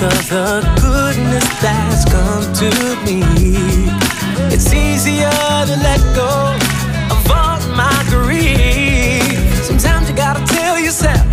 of the goodness that's come to me. It's easier to let go of all my grief. Sometimes you gotta tell yourself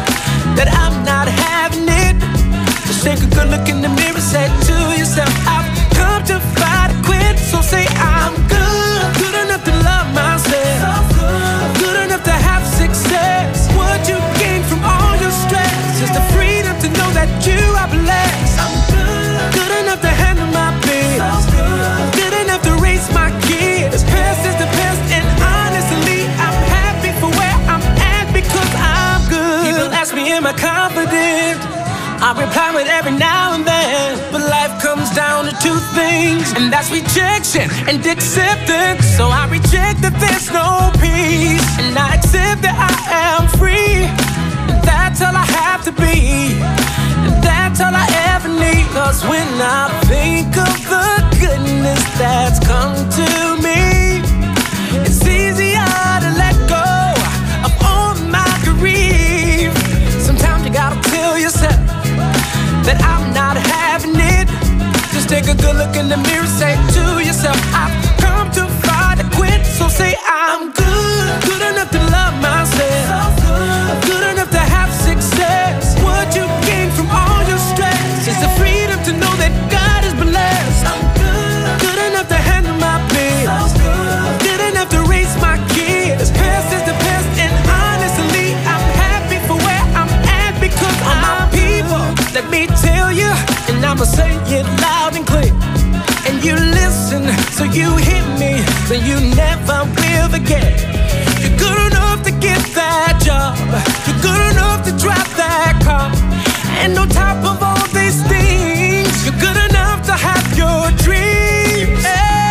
that I'm not having it. Just take a good look in the mirror, say to yourself, I've come to fight or quit. So say I'm good, good enough to love myself, good enough to have success. What you gain from all your stress is the freedom to know that you are blessed. I'm good enough to handle my bills, good enough to raise my kids. Past is the past, and honestly, I'm happy for where I'm at because I'm good. People ask me, am I confident? I reply with every now and then, but life comes down to two things, and that's rejection and acceptance. So I reject that there's no peace, and I accept that I am free. And that's all I have to be, and that's all I ever need. Cause when I think of the goodness that's come to me, it's easier to let go of all my grief. Sometimes you gotta tell yourself that I'm not having it. Just take a good look in the mirror, say to yourself, I've come to fight or quit. So say I'm good, good enough to love myself, good enough to have success. What you gain from all your stress is the freedom to know that God is blessed. I'm good enough to handle my bills, good enough to raise my kids. Past is the past, and honestly, I'm happy for where I'm at because I'm people. Let me tell you, and I'ma say it loud and clear, and you listen so you hear me, so you never will forget. You're good enough to get that job, you're good enough to drive that car, and on top of all these things, you're good enough to have your dreams.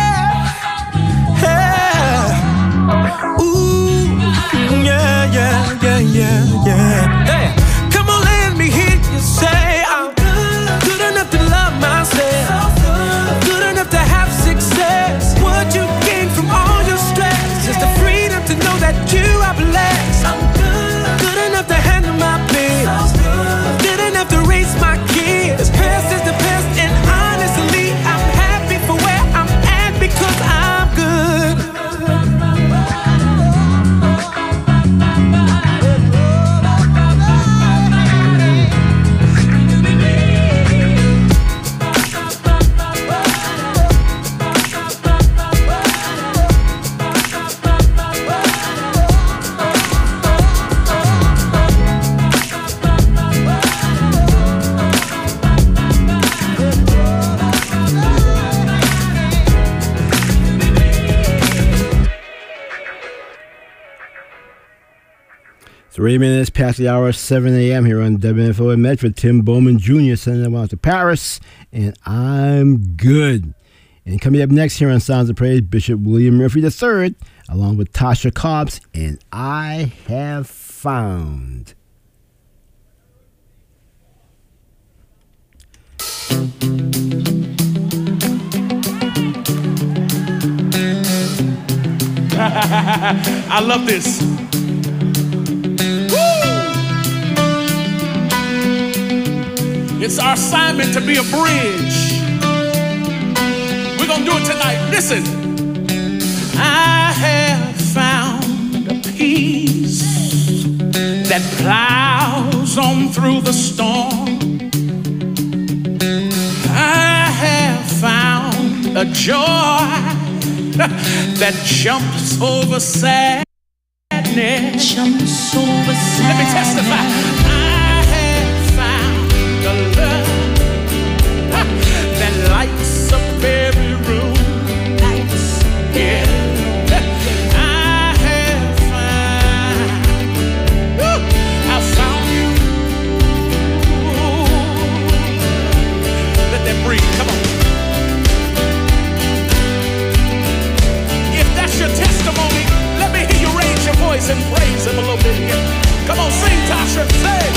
Yeah. Yeah. Ooh, yeah, yeah, yeah, yeah, yeah. Hey, come on, let me hear you say I'm good enough to love myself, good enough to have success. What you gain from all your stress is the freedom to know that you are blessed. I'm good enough to handle my bills, good enough to raise my kids. Past is the past, and honestly, I'm happy for where I'm at because I'm good. Three minutes past the hour, 7 a.m. here on WFO in Medford. Tim Bowman Jr. sending them out to Paris, and I'm good. And coming up next here on Sounds of Praise, Bishop William Murphy III, along with Tasha Cobbs, and I Have Found. I love this. It's our assignment to be a bridge. We're gonna do it tonight. Listen. I have found a peace that plows on through the storm. I have found a joy that jumps over sadness. Jumps over sadness. Let me testify. The love that lights up every room. Lights, yeah. I have found you. Let that breathe. Come on. If that's your testimony, let me hear you raise your voice and praise him a little bit here. Come on, sing, Tasha. Say.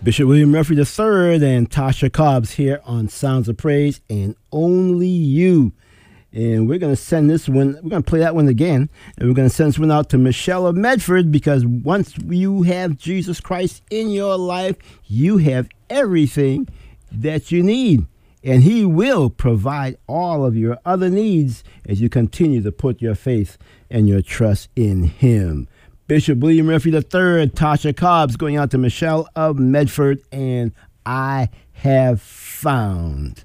Bishop William Murphy III and Tasha Cobbs here on Sounds of Praise and Only You. And we're going to send this one, we're going to play that one again, and we're going to send this one out to Michelle of Medford, because once you have Jesus Christ in your life, you have everything that you need. And he will provide all of your other needs as you continue to put your faith and your trust in him. Bishop William Murphy III, Tasha Cobbs, going out to Michelle of Medford, and I Have Found.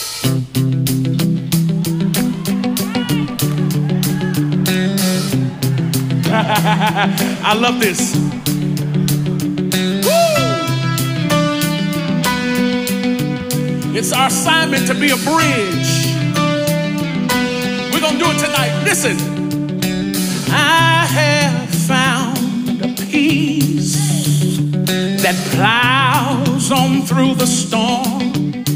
I love this. It's our assignment to be a bridge. We're going to do it tonight. Listen. I have found a peace that plows on through the storm.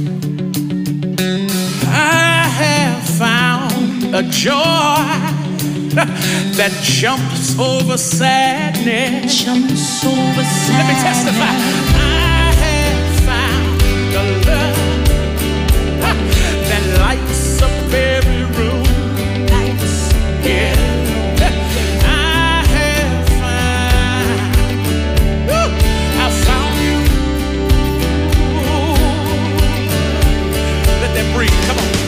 I have found a joy that jumps over sadness. Jumps over sadness. Let me testify. I have found the love that lights up every room. Lights. Yeah. I have found you. Let that breathe. Come on.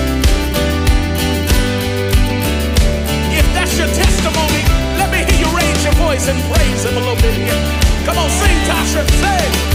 If that's your testimony, let me hear you raise your voice and praise him a little bit here. Come on, sing, Tasha. Say.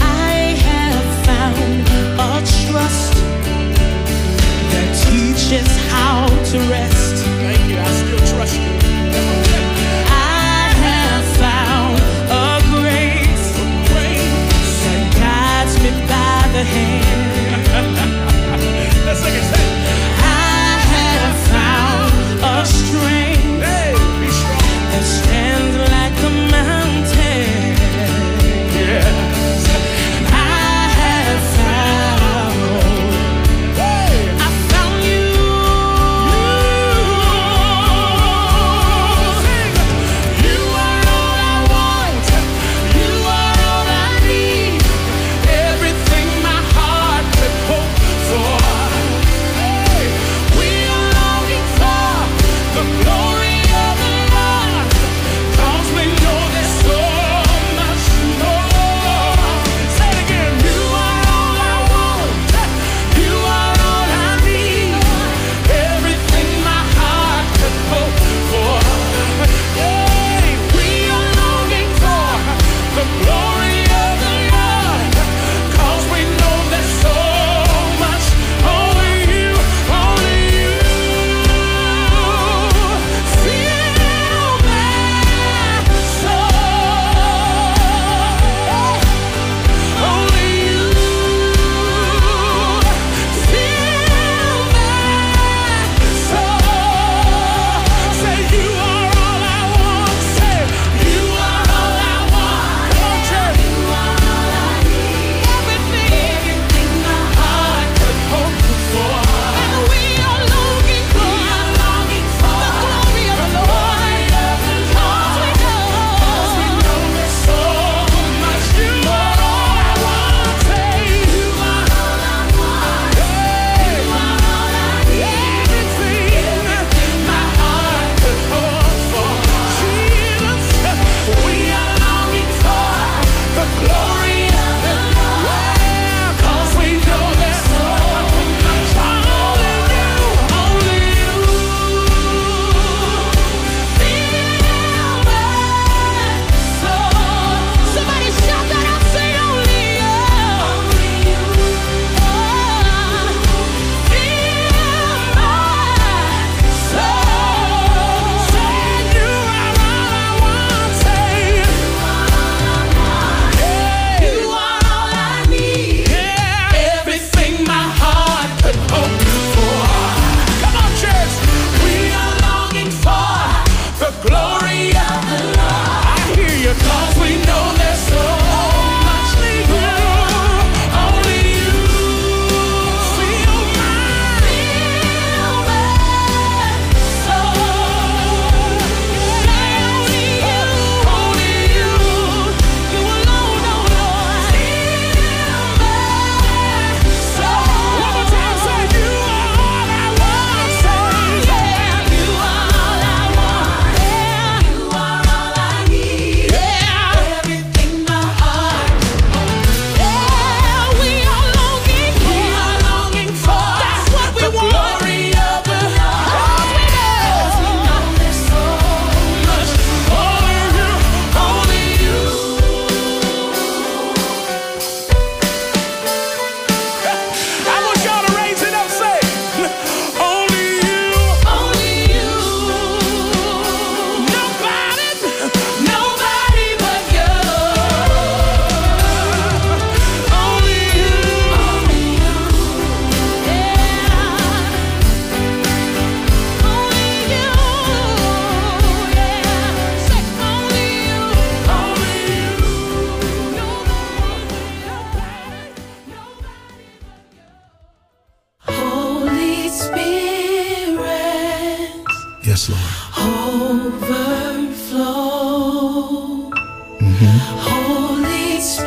Holy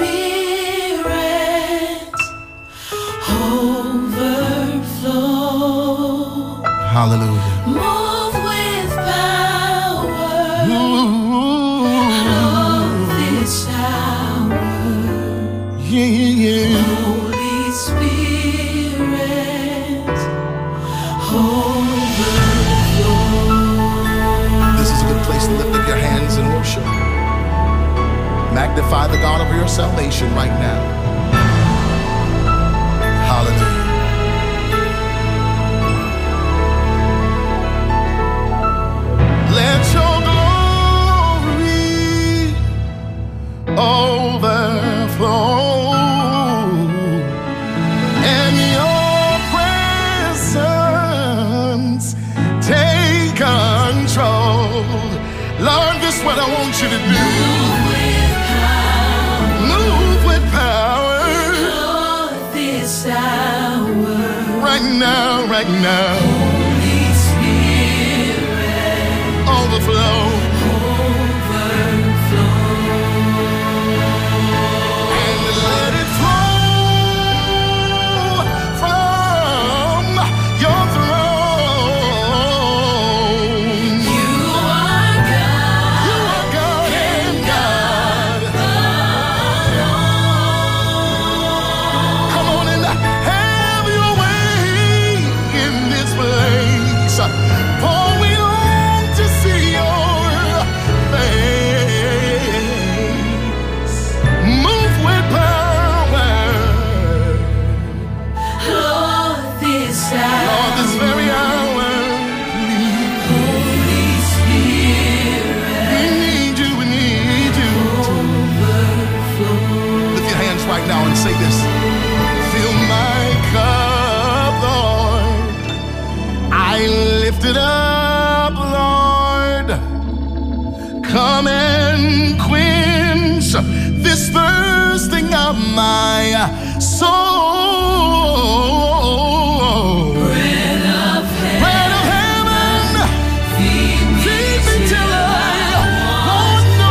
Spirit, overflow. Hallelujah. Move with power. This hour. Yeah. Holy Spirit, overflow. This is a good place to lift up your hands and worship. Magnify the God of your salvation right now. Hallelujah. Let your glory overflow, and your presence take control. Lord, this is what I want you to do. Move with power. Lord, this hour. Right now, right now. Holy Spirit, Overflow. overflow. And let it flow from your throne. You are God. You are God and God. Come on and have your way in this place. For we long to see your face. Move with power. Lord, this hour. Lord, this very hour, please. Holy Spirit, We need you, we need you. overflow. Lift your hands right now and say this. Fill my cup, Lord. I lift it up, Lord. Come and quench this thirsting of my soul. Bread of Bread of heaven, feed me feed me till I want no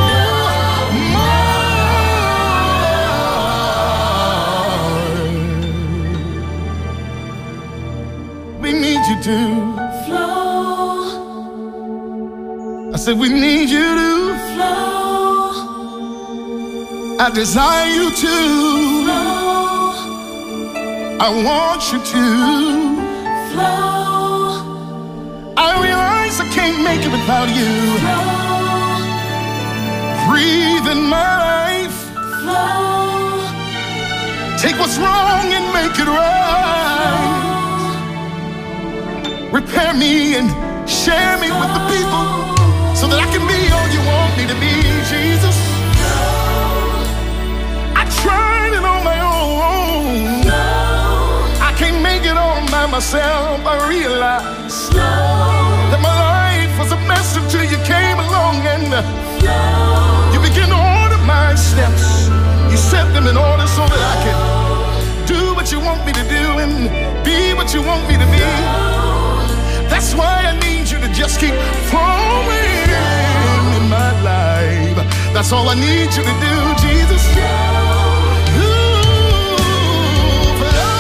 more. We need you to. flow, I said we need you to. flow, I desire you to. flow, I want you to. flow, I realize I can't make it without you. flow, Breathe in my life. flow, Take what's wrong and make it right. Repair me and share me with the people so that I can be all you want me to be, Jesus. I tried it on my own. I can't make it all by myself. I realize that my life was a mess until you came along and you began to order my steps. You set them in order so that I can do what you want me to do and be what you want me to be. That's why I need you to just keep flowing in my life. That's all I need you to do, Jesus. Ooh,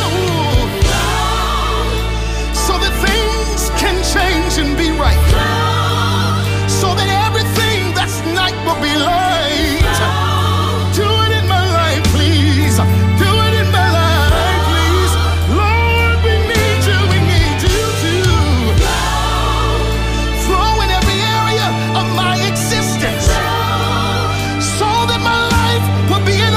flow. So that things can change and be right. So that everything that's night will be light. Do it in my life, please. Do it in my life, please. Lord, we need you to flow in every area of my existence. So that my life will be an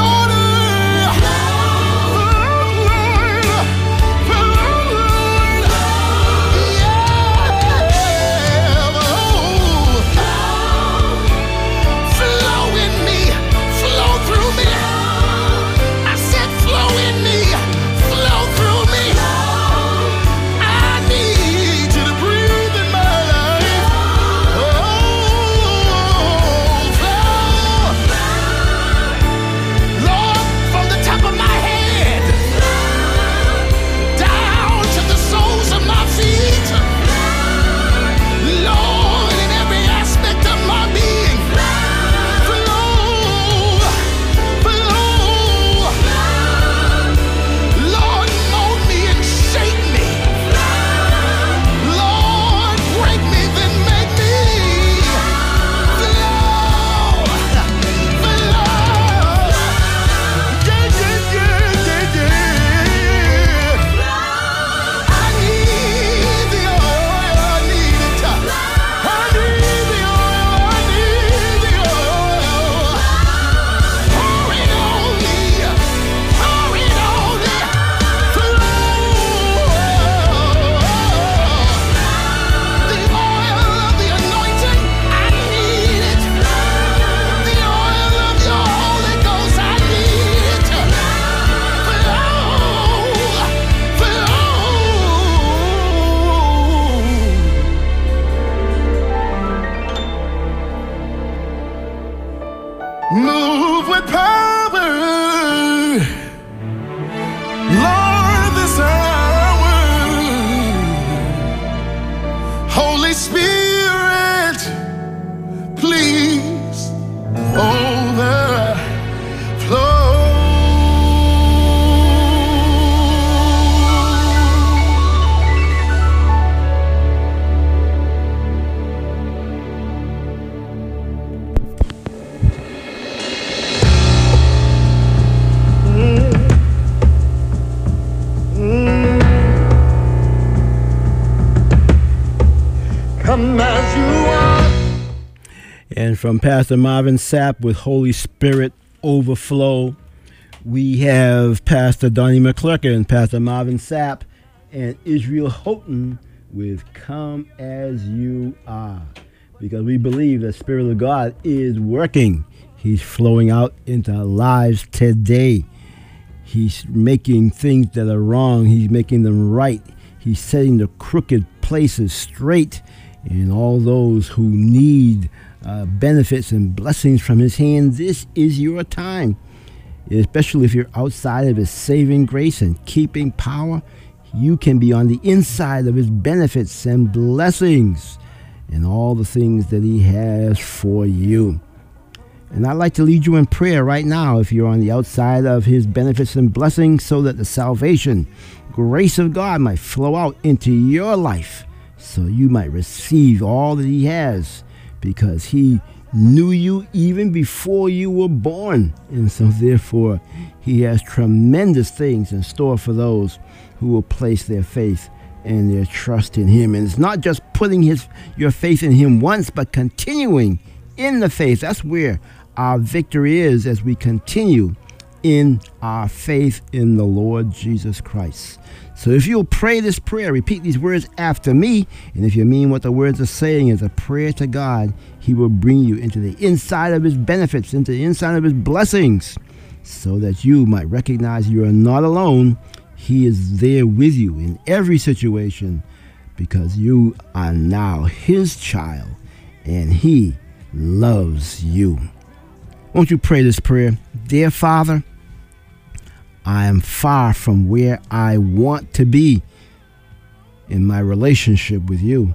And from Pastor Marvin Sapp with Holy Spirit Overflow, we have Pastor Donnie McClurkin, Pastor Marvin Sapp, and Israel Houghton with Come As You Are. Because we believe the Spirit of God is working. He's flowing out into our lives today. He's making things that are wrong. He's making them right. He's setting the crooked places straight. And all those who need benefits and blessings from his hand, this is your time. Especially if you're outside of his saving grace and keeping power, you can be on the inside of his benefits and blessings and all the things that he has for you. And I'd like to lead you in prayer right now if you're on the outside of his benefits and blessings, so that the salvation, grace of God might flow out into your life, so you might receive all that he has, because he knew you even before you were born. And so therefore, he has tremendous things in store for those who will place their faith and their trust in him. And it's not just putting your faith in him once, but continuing in the faith. That's where our victory is, as we continue in our faith in the Lord Jesus Christ. So if you'll pray this prayer, repeat these words after me, and if you mean what the words are saying is a prayer to God, he will bring you into the inside of his benefits, into the inside of his blessings, so that you might recognize you are not alone. He is there with you in every situation, because you are now his child, and he loves you. Won't you pray this prayer? Dear Father, I am far from where I want to be in my relationship with you.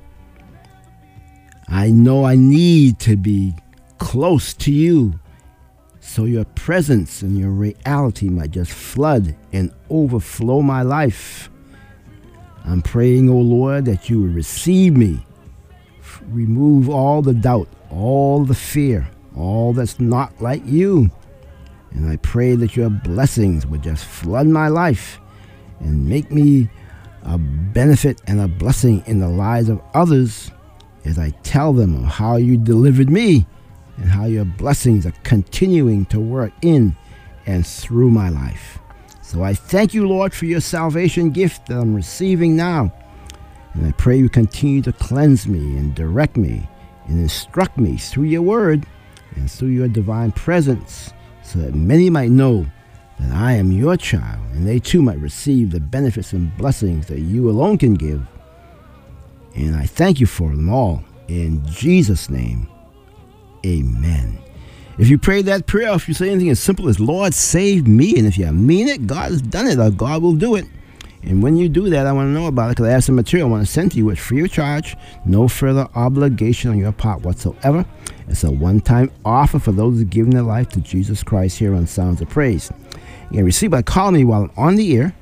I know I need to be close to you, so your presence and your reality might just flood and overflow my life. I'm praying, O Lord, that you will receive me, remove all the doubt, all the fear, all that's not like you. And I pray that your blessings would just flood my life and make me a benefit and a blessing in the lives of others, as I tell them of how you delivered me and how your blessings are continuing to work in and through my life. So I thank you, Lord, for your salvation gift that I'm receiving now. And I pray you continue to cleanse me and direct me and instruct me through your word and through your divine presence, so that many might know that I am your child, and they too might receive the benefits and blessings that you alone can give. And I thank you for them all. In Jesus' name, amen. If you pray that prayer, if you say anything as simple as, Lord, save me, and if you mean it, God has done it, or God will do it. And when you do that, I want to know about it, because I have some material I want to send to you. It's free of charge, no further obligation on your part whatsoever. It's a one-time offer for those who give their life to Jesus Christ here on Sounds of Praise. You can receive by calling me while I'm on the air,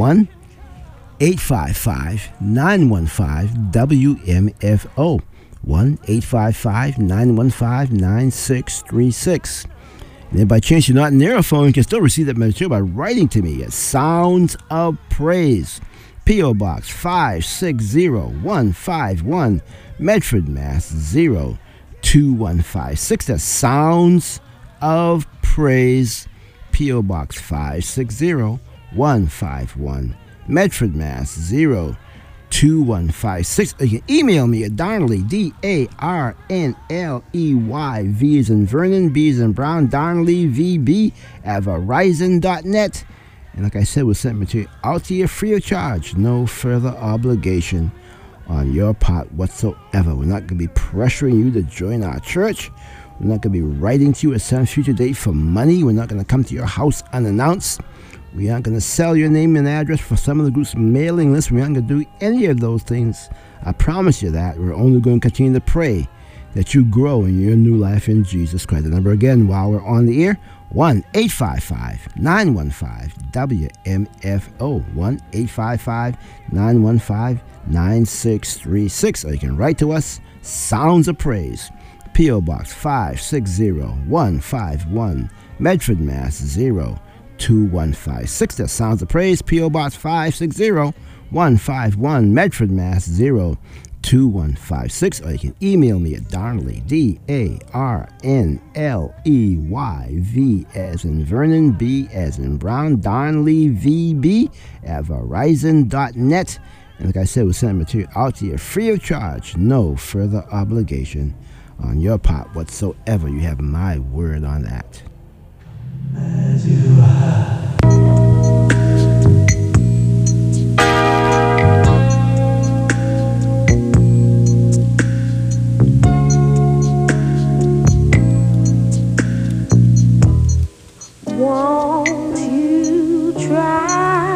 1-855-915-WMFO, 1-855-915-9636. And if by chance you're not near a phone, you can still receive that material by writing to me at Sounds of Praise, P.O. Box 560151, Medford, Mass. 02156. That's Sounds of Praise, P.O. Box 560151, Medford, Mass. 02156. You can email me at Darnley, DARNLEY, V as in Vernon, B as in Brown, Darnley, VB at Verizon.net. And like I said, we'll send material out to you free of charge, no further obligation on your part whatsoever. We're not going to be pressuring you to join our church. We're not going to be writing to you at some future date for money. We're not going to come to your house unannounced. We aren't going to sell your name and address for some of the group's mailing list. We aren't going to do any of those things. I promise you that. We're only going to continue to pray that you grow in your new life in Jesus Christ. The number again, while we're on the air, 1-855-915-WMFO, 1-855-915-9636. Or you can write to us, Sounds of Praise, P.O. Box 560151, Medford, Mass. 02156. That Sounds of Praise, P.O. Box 560151, 151 Medford, Mass. 02156. Or you can email me at Darnley, DARNLEYV as in Vernon, B as in Brown, Darnley VB at Verizon.net. And like I said, we'll send material out to you free of charge, no further obligation on your part whatsoever. You have my word on that. As you are. Won't you try,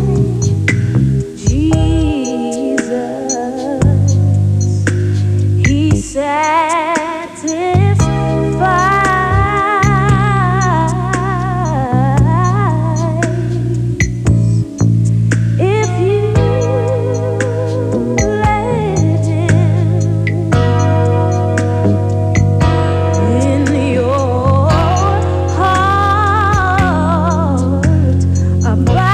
Jesus? He satisfies. If you let him in your heart, abide.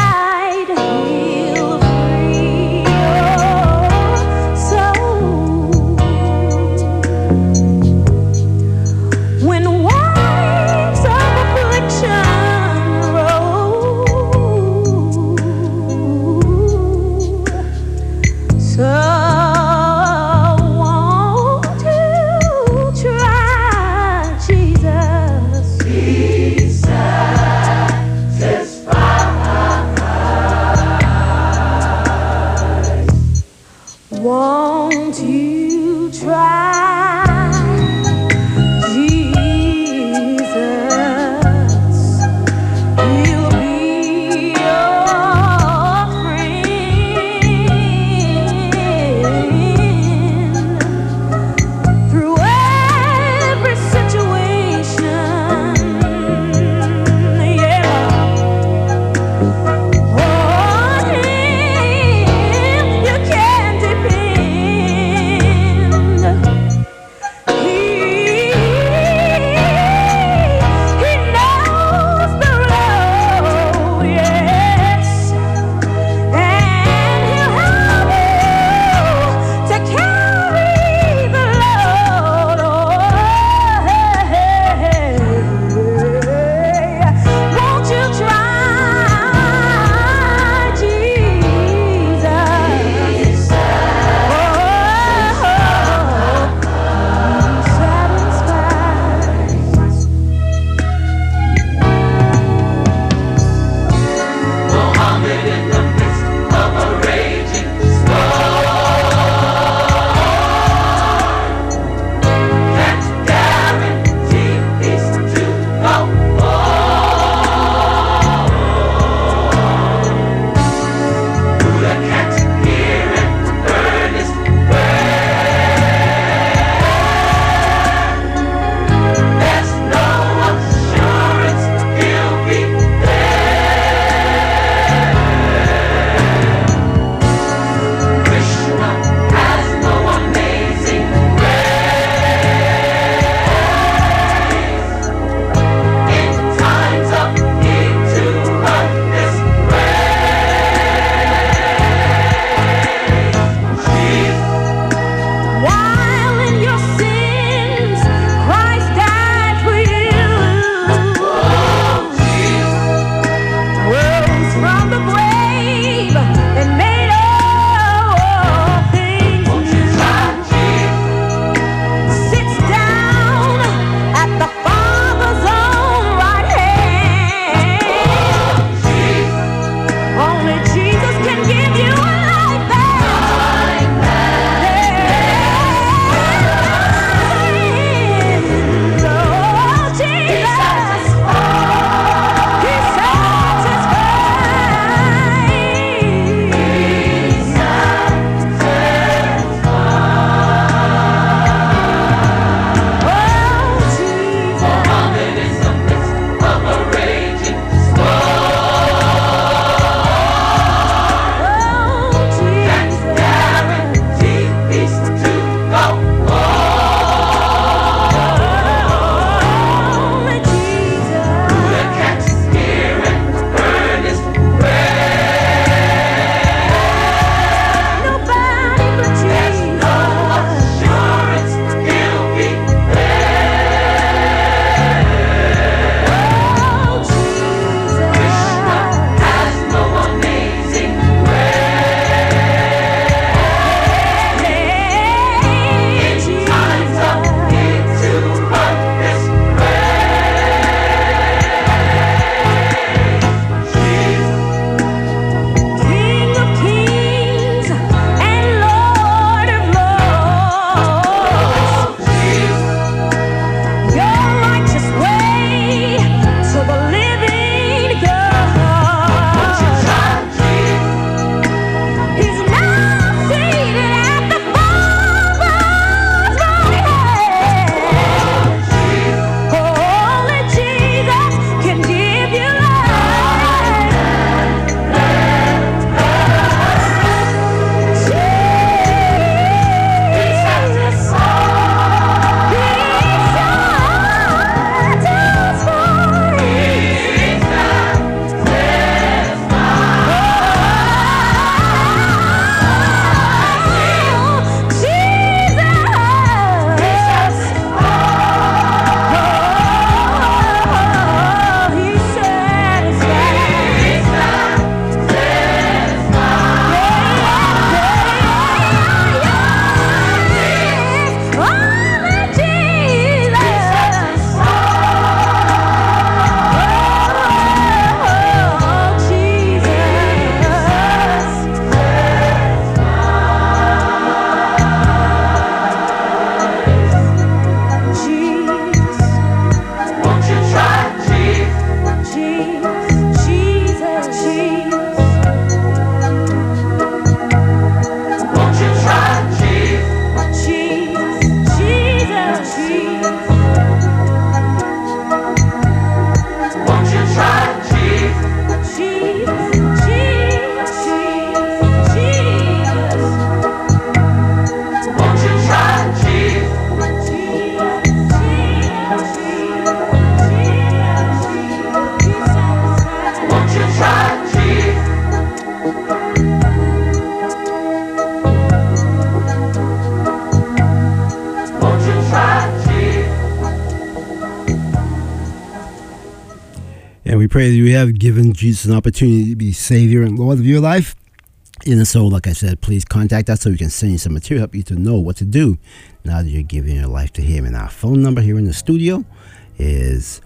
pray that you have given Jesus an opportunity to be Savior and Lord of your life. And so, like I said, please contact us so we can send you some material, help you to know what to do now that you're giving your life to Him. And our phone number here in the studio is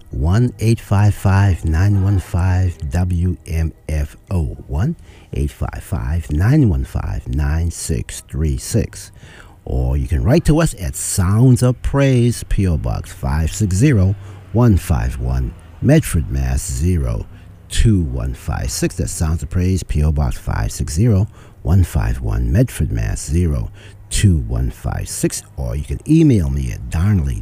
1-855-915-WMFO. 1-855-915-9636. Or you can write to us at Sounds of Praise, P.O. Box 560-151, Medford, Mass. 02156. That's Sounds of Praise, P.O. Box 560-151, Medford, Mass. 02156. Or you can email me at Darnley,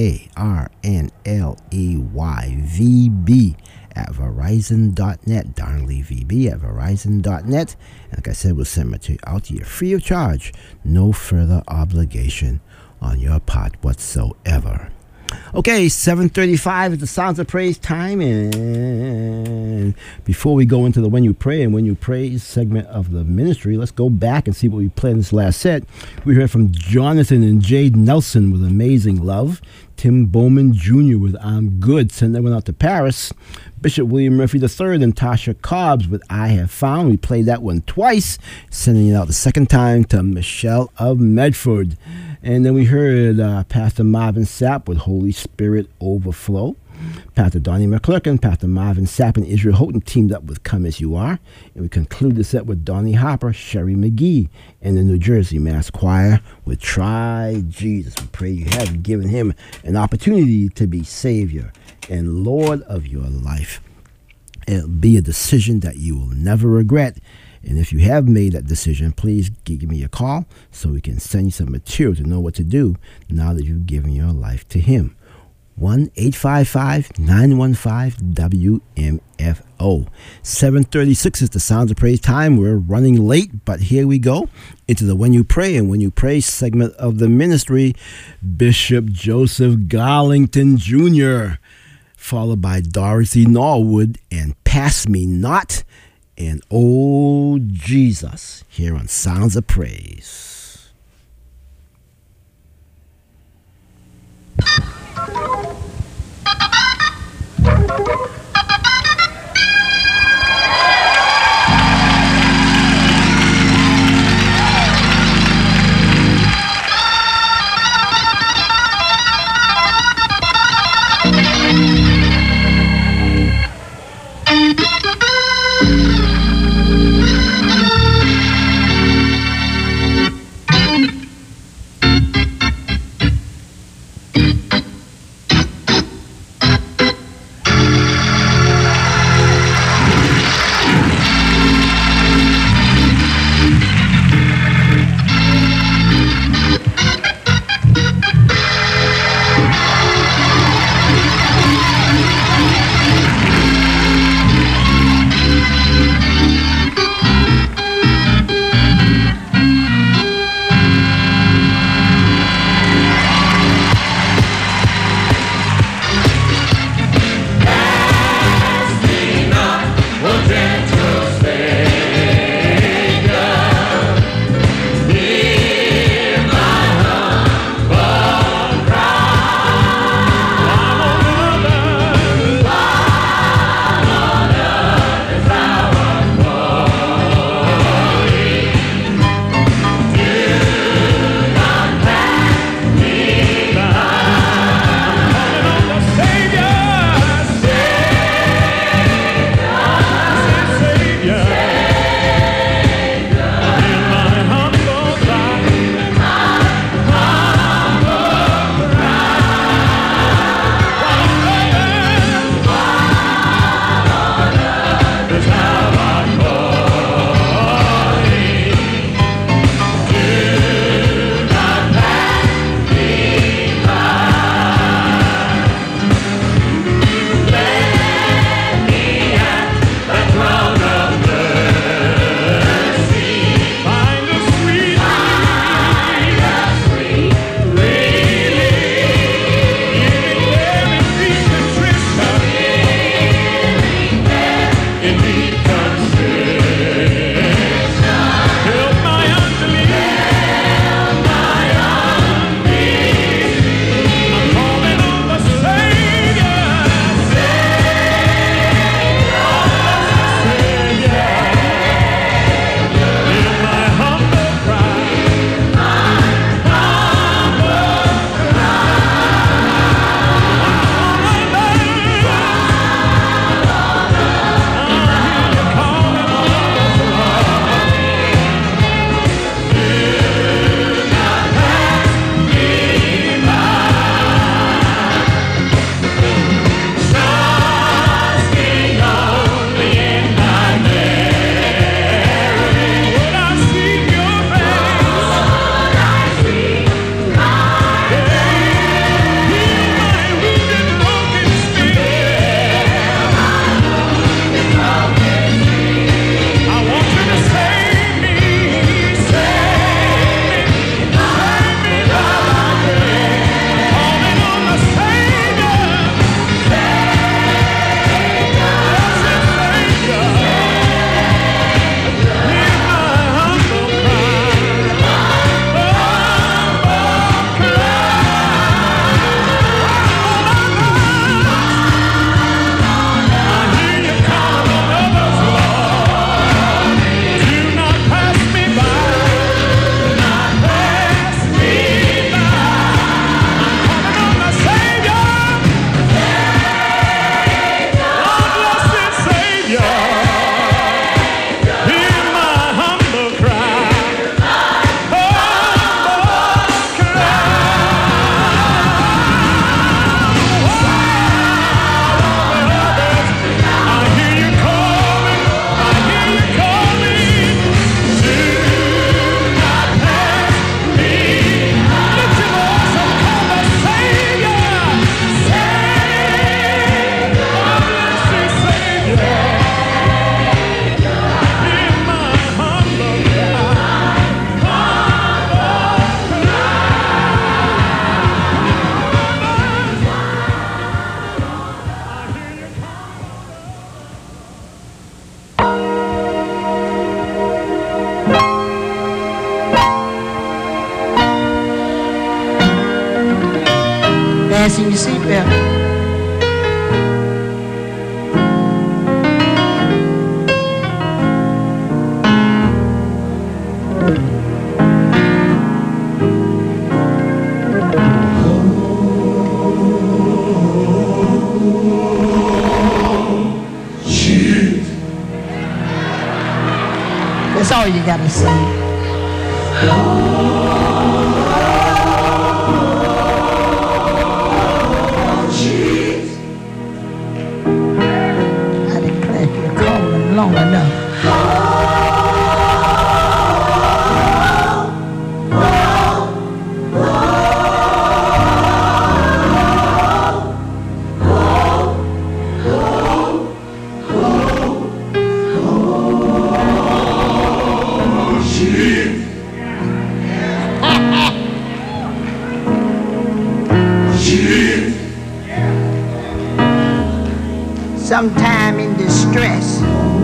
DARNLEYVB at Verizon.net, DarnleyVB at Verizon.net. And like I said, we'll send material out to you free of charge, no further obligation on your part whatsoever. Okay, 7:35 is the Sounds of Praise time, and before we go into the When You Pray and When You Praise segment of the ministry, let's go back and see what we played in this last set. We heard from Jonathan and Jade Nelson with Amazing Love, Tim Bowman Jr. with I'm Good, send that one out to Paris, Bishop William Murphy III and Tasha Cobbs with I Have Found. We played that one twice, sending it out the second time to Michelle of Medford. And then we heard Pastor Marvin Sapp with Holy Spirit Overflow. Pastor Donnie McClurkin, Pastor Marvin Sapp, and Israel Houghton teamed up with Come As You Are. And we conclude the set with Donnie Hopper, Sherry McGee, and the New Jersey Mass Choir with Try Jesus. We pray you have given Him an opportunity to be Savior and Lord of your life. It'll be a decision that you will never regret. And if you have made that decision, please give me a call so we can send you some material to know what to do now that you've given your life to Him. 1-855-915-WMFO. 7:36 is the Sounds of Praise time. We're running late, but here we go into the When You Pray and When You Pray segment of the ministry. Bishop Joseph Garlington Jr., followed by Dorothy Norwood and Pass Me Not and Oh Jesus, here on Sounds of Praise. Fasten your seatbelt. That's all you gotta say. I declare you're calling long enough. Sometime in distress,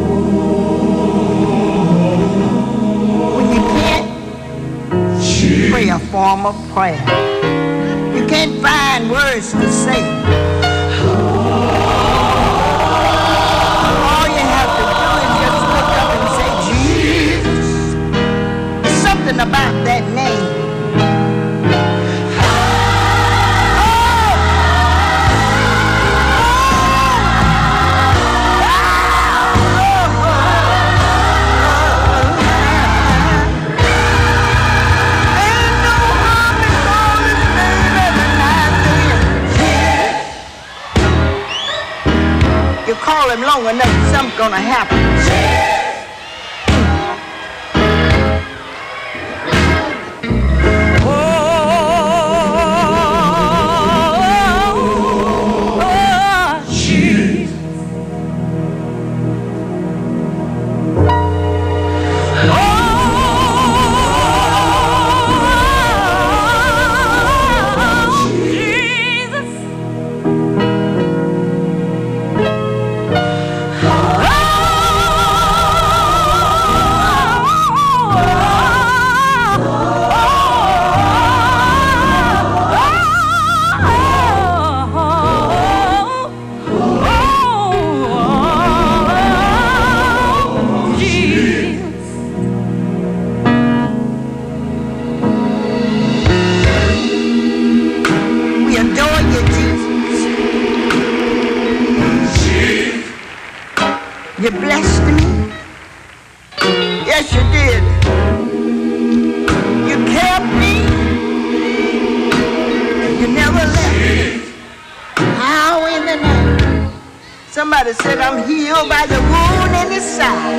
when you can't pray a form of prayer, you can't find words to say. All you have to do is just look up and say, Jesus. There's something about that name. Call him long enough, something's gonna happen. You blessed me. Yes, you did. You kept me. You never left me. How in the night? Somebody said I'm healed by the wound in his side.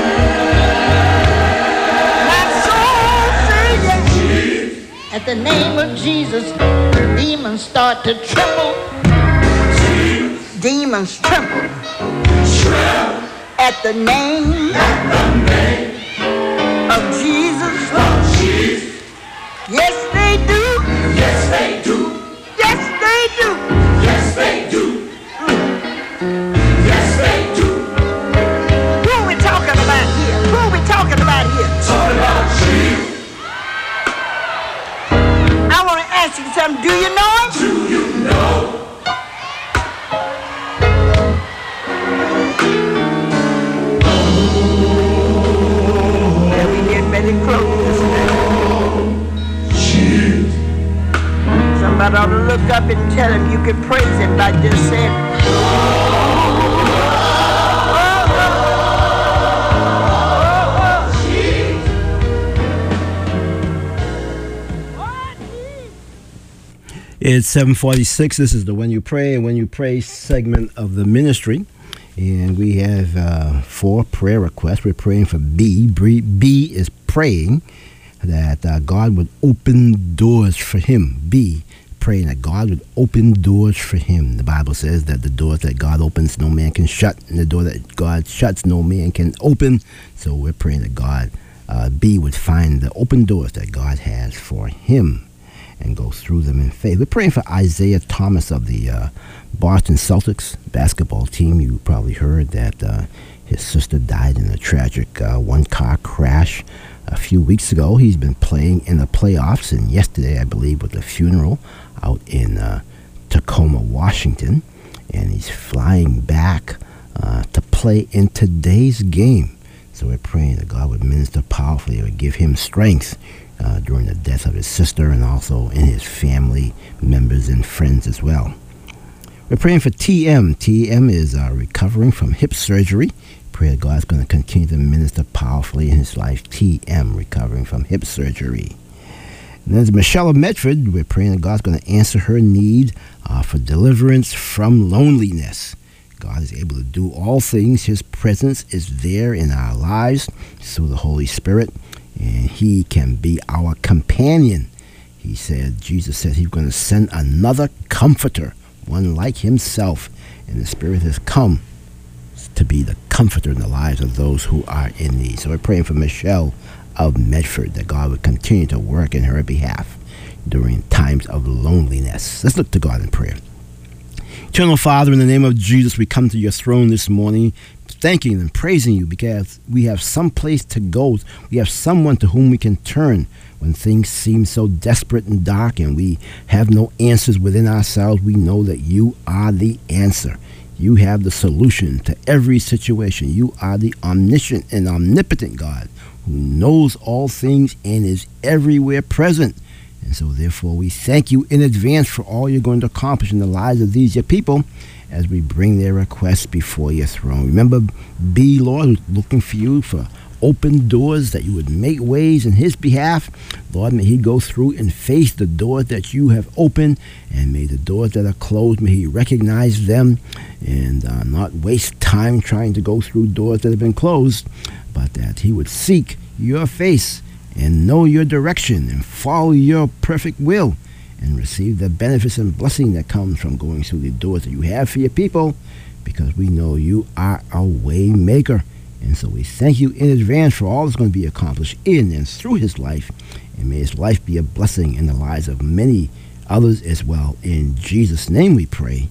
My soul said yes. At the name of Jesus, demons start to tremble. Demons tremble. At the name of Jesus. Yes, they do. Yes, they do. Yes, they do. Yes, they do. Yes, they do. Who are we talking about here? Who are we talking about here? Talking about Jesus. I want to ask you something. Do you know it? Do you know? Somebody ought to look up and tell him you can praise him by just saying, It's 7:46. This is the When You Pray and When You Pray segment of the ministry. And we have 4 prayer requests. We're praying for B. B is praying that God would open doors for him. B, praying that God would open doors for him. The Bible says that the doors that God opens, no man can shut, and the door that God shuts, no man can open. So we're praying that God, B, would find the open doors that God has for him and go through them in faith. We're praying for Isaiah Thomas of the Boston Celtics basketball team. You probably heard that his sister died in a tragic one-car crash a few weeks ago. He's been playing in the playoffs, and yesterday, I believe, was the funeral out in Tacoma, Washington, and he's flying back to play in today's game. So we're praying that God would minister powerfully, would give him strength during the death of his sister, and also in his family members and friends as well. We're praying for TM. TM is recovering from hip surgery. Pray that God's going to continue to minister powerfully in his life. TM, recovering from hip surgery. And there's Michelle of Medford. We're praying that God's going to answer her need for deliverance from loneliness. God is able to do all things. His presence is there in our lives through the Holy Spirit, and he can be our companion. He said, Jesus said he's going to send another comforter, one like himself, and the Spirit has come to be the comforter in the lives of those who are in need. So we're praying for Michelle of Medford, that God would continue to work in her behalf during times of loneliness. Let's look to God in prayer. Eternal Father, in the name of Jesus, we come to your throne this morning, thanking and praising you because we have some place to go. We have someone to whom we can turn when things seem so desperate and dark and we have no answers within ourselves. We know that you are the answer. You have the solution to every situation. You are the omniscient and omnipotent God who knows all things and is everywhere present. And so therefore we thank you in advance for all you're going to accomplish in the lives of these your people as we bring their requests before your throne. Remember B, Lord, who's looking for you for open doors, that you would make ways in his behalf. Lord, may he go through and face the doors that you have opened, and may the doors that are closed, may he recognize them and not waste time trying to go through doors that have been closed, but that he would seek your face and know your direction and follow your perfect will and receive the benefits and blessing that comes from going through the doors that you have for your people, because we know you are a way maker. And so we thank you in advance for all that's going to be accomplished in and through his life, and may his life be a blessing in the lives of many others as well. In Jesus' name we pray.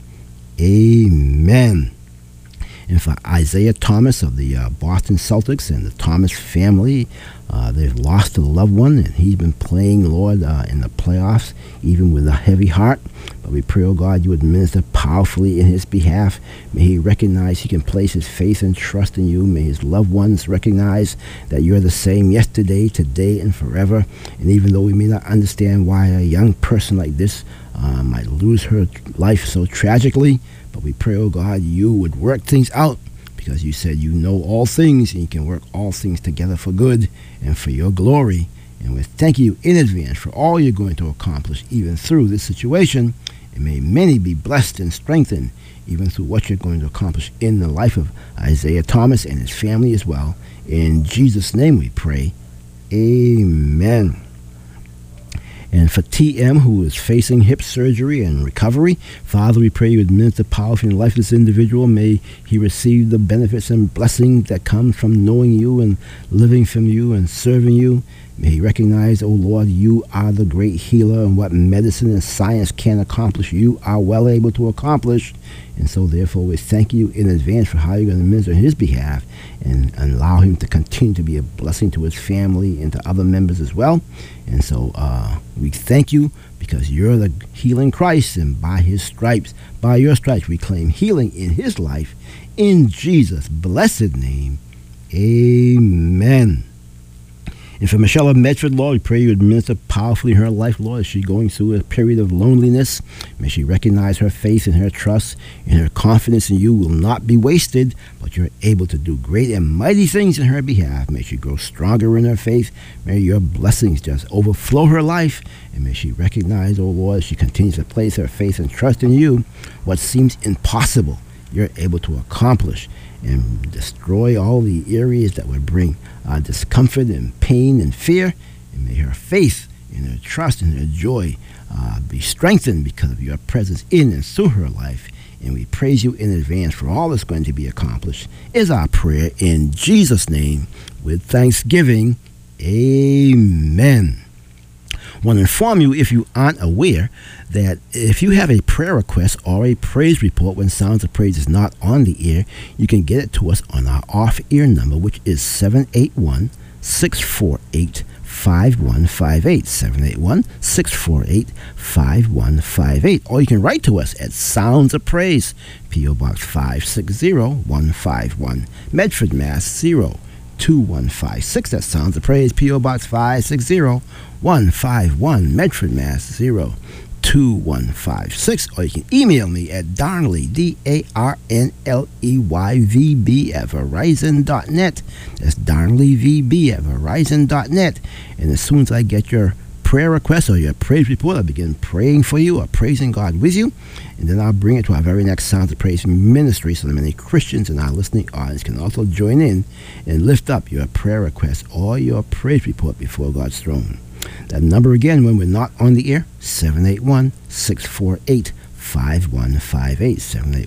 Amen. And for Isaiah Thomas of the Boston Celtics and the Thomas family, they've lost a loved one, and he's been playing, Lord, in the playoffs, even with a heavy heart. But we pray, oh God, you would minister powerfully in his behalf. May he recognize he can place his faith and trust in you. May his loved ones recognize that you're the same yesterday, today, and forever. And even though we may not understand why a young person like this might lose her life so tragically, but we pray, oh God, you would work things out, because you said you know all things and you can work all things together for good and for your glory. And we thank you in advance for all you're going to accomplish even through this situation. And may many be blessed and strengthened even through what you're going to accomplish in the life of Isaiah Thomas and his family as well. In Jesus' name we pray. Amen. And for TM, who is facing hip surgery and recovery, Father, we pray you would minister powerfully in the life of this individual. May he receive the benefits and blessings that come from knowing you and living from you and serving you. May he recognize, oh Lord, you are the great healer, and what medicine and science can accomplish, you are well able to accomplish. And so therefore we thank you in advance for how you're going to minister on his behalf and allow him to continue to be a blessing to his family and to other members as well. And so we thank you because you're the healing Christ, and by his stripes, by your stripes, we claim healing in his life. In Jesus' blessed name, amen. And for Michelle of Medford, Lord, we pray you would minister powerfully in her life, Lord, as she's going through a period of loneliness. May she recognize her faith and her trust and her confidence in you will not be wasted, but you're able to do great and mighty things in her behalf. May she grow stronger in her faith. May your blessings just overflow her life. And may she recognize, oh Lord, as she continues to place her faith and trust in you, what seems impossible, you're able to accomplish and destroy all the areas that would bring discomfort and pain and fear. And may her faith and her trust and her joy be strengthened because of your presence in and through her life. And we praise you in advance for all that's going to be accomplished, is our prayer in Jesus' name with thanksgiving. Amen. I want to inform you, if you aren't aware, that if you have a prayer request or a praise report when Sounds of Praise is not on the air, you can get it to us on our off-air number, which is 781-648-5652. 5158. 781-648-5158. Or you can write to us at Sounds of Praise, P.O. Box 560-151, Medford, Mass. 02156. That Sounds of Praise, P.O. Box 560-151, Medford, Mass. 02156. Or you can email me at Darnley, DARNLEYVB at Verizon.net. That's DarnleyVB at Verizon.net. And as soon as I get your prayer request or your praise report, I'll begin praying for you or praising God with you. And then I'll bring it to our very next Sounds of Praise ministry so that many Christians in our listening audience can also join in and lift up your prayer request or your praise report before God's throne. That number again, when we're not on the air, 781-648-5158.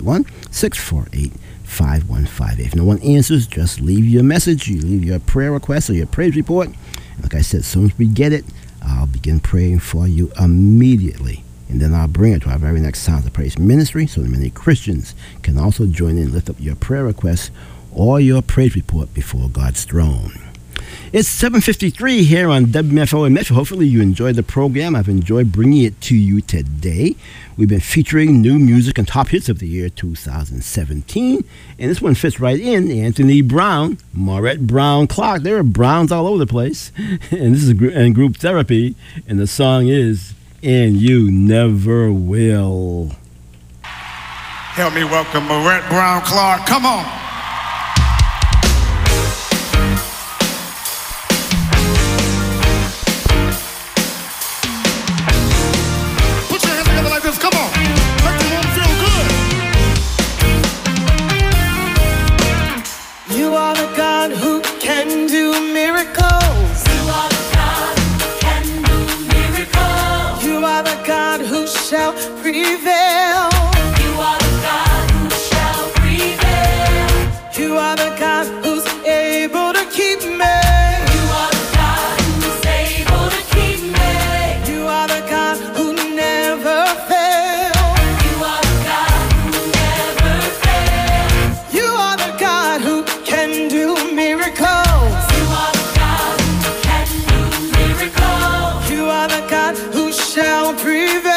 781-648-5158. If no one answers, just leave your message. You leave your prayer request or your praise report. Like I said, as soon as we get it, I'll begin praying for you immediately. And then I'll bring it to our very next Sounds of Praise ministry so that many Christians can also join in and lift up your prayer requests or your praise report before God's throne. It's 7:53 here on WMFO in Metro. Hopefully you enjoyed the program. I've enjoyed bringing it to you today. We've been featuring new music and top hits of the year 2017. And this one fits right in. Anthony Brown, Maurette Brown Clark. There are Browns all over the place. And this is in Group Therapy. And the song is And You Never Will. Help me welcome Maurette Brown Clark. Come on. Shall prevail. You are the God who shall prevail. You are the God who's able to keep me. You are the God who's able to keep me. You are the God who never fails. You are the God who never fails. You are the God who can do miracles. You are the God who can do miracles. You are the God who shall prevail.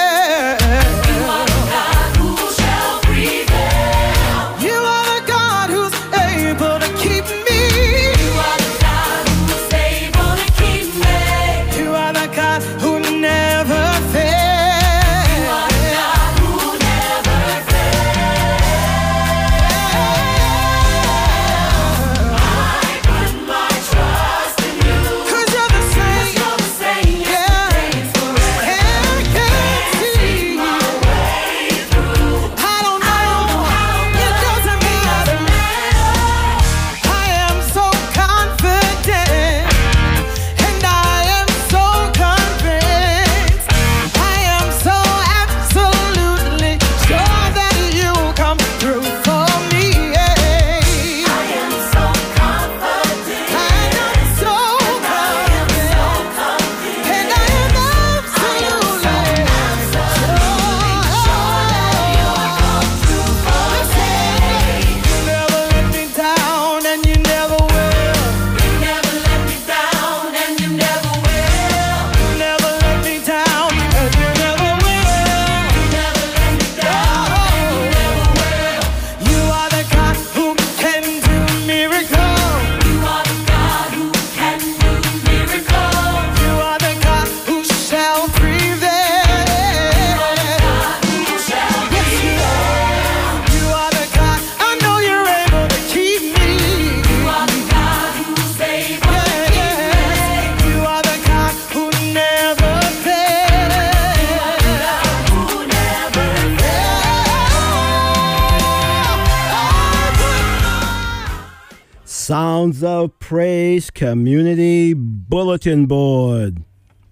Sounds of Praise Community Bulletin Board.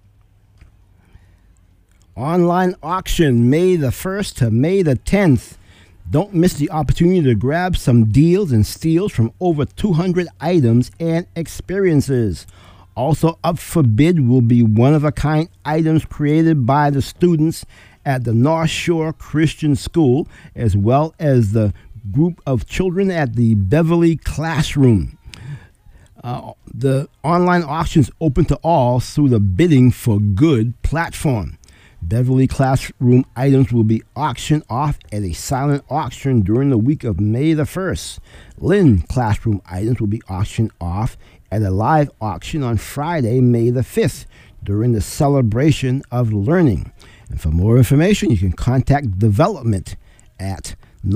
Online auction May the 1st to May the 10th. Don't miss the opportunity to grab some deals and steals from over 200 items and experiences. Also up for bid will be one-of-a-kind items created by the students at the North Shore Christian School, as well as the group of children at the Beverly Classroom. The online auction's open to all through the Bidding for Good platform. Beverly Classroom items will be auctioned off at a silent auction during the week of May the 1st. Lynn Classroom items will be auctioned off at a live auction on Friday, May the 5th, during the Celebration of Learning. And for more information, you can contact development at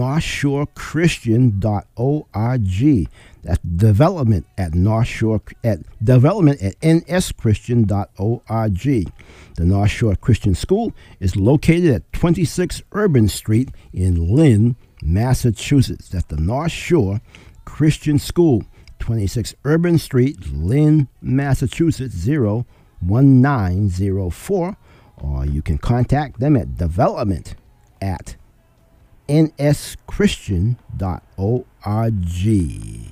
northshorechristian.org. That's development at development at nschristian.org. The North Shore Christian School is located at 26 Urban Street in Lynn, Massachusetts. That's the North Shore Christian School, 26 Urban Street, Lynn, Massachusetts, 01904. Or you can contact them at development at nschristian.org.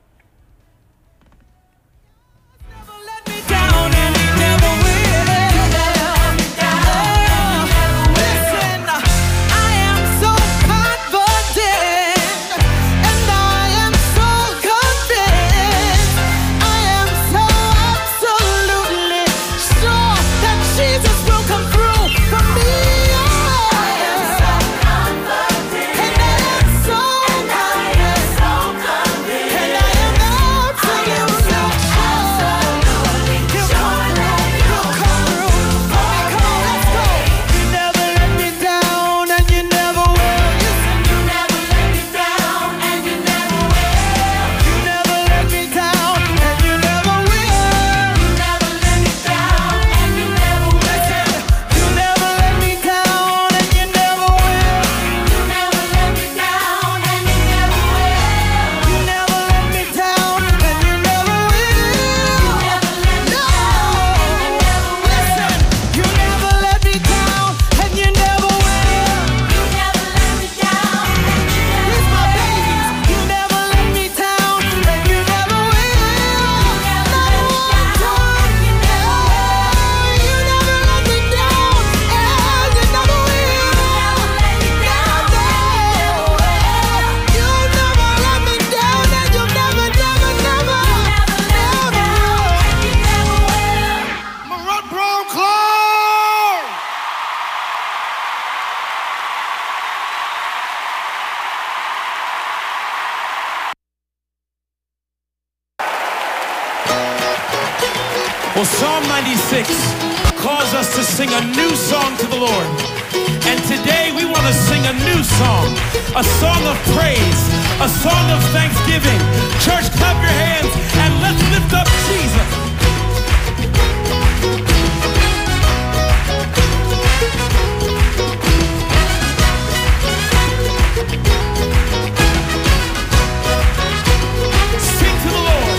Well, Psalm 96 calls us to sing a new song to the Lord. And today we want to sing a new song, a song of praise, a song of thanksgiving. Church, clap your hands.